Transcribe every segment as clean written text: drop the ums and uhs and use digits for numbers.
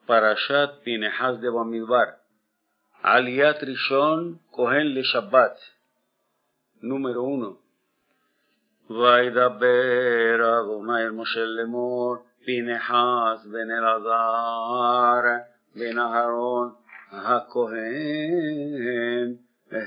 פרשת פנחס במדבר. עליית ראשון כהן לשבת. נומר 1. וידבר אדוני אל משה לאמור, פנחס בן אלעזר בן אהרון הכהן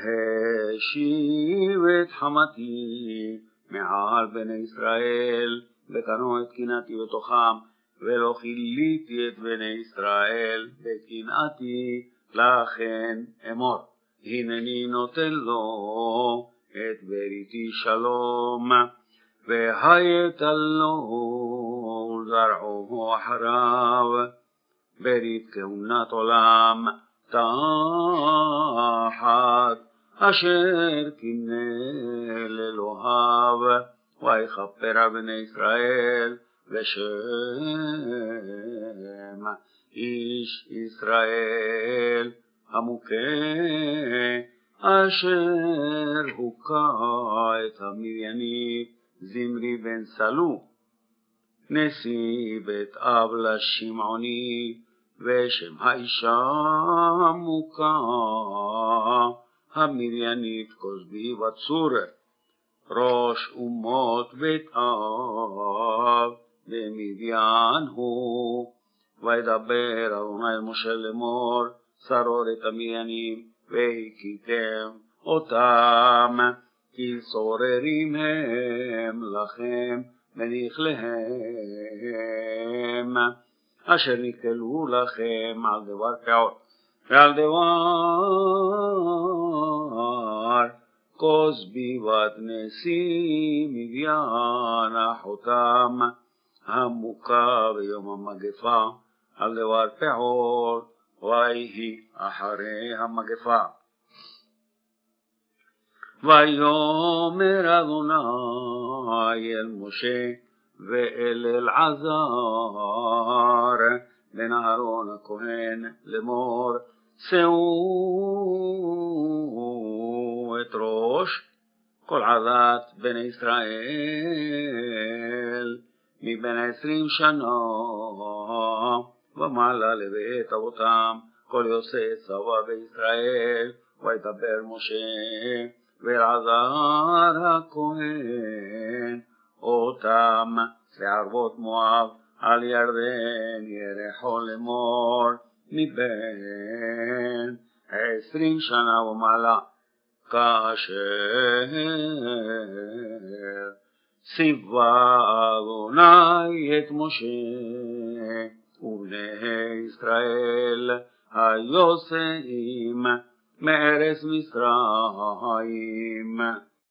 השיב את חמתי מעל בני ישראל, וקנו את קנאתי בתוכם, ולא כיליתי את בני ישראל בקנאתי, לכן אמור, הנני נותן לו את בריתי שלום, והיית לו זרעו אחריו, ברית כהונת עולם תחת אשר קינא לאלוהיו, ויכפר על בני ישראל בשם איש ישראל המוכה, אשר הוכה את המדיינית זמרי בן סלו נשיא בית אב לשמעוני, ושם האישה המוכה המדיינית כוזבי בצור, ראש אומות בית אב במדיין הוא. וידבר אדוני אל משה לאמור, שרור את המדיינים והכיתם אותם, כי צוררים הם לכם ונכליהם, אשר נקלו לכם על דבר פאות ועל דבר כוזבי בת נשיא מדיין אחותם, המוכה ביום המגפה על דבר פאות, ויהי אחרי המגפה. ויאמר אדוני אל משה ואל אלעזר בן אהרון הכהן לאמור, שאו את ראש כל עדת בני ישראל מבין 20 שנה ומעלה לבית אבותם, כל יוצאי צבא בישראל. וידבר משה ואלעזר הכהן אותם לערבות מואב על ירדן ירחו לאמור, מבין 20 שנה ומעלה, כאשר ציווה אדוני את משה ובני ישראל היוצאים מארץ מצרים.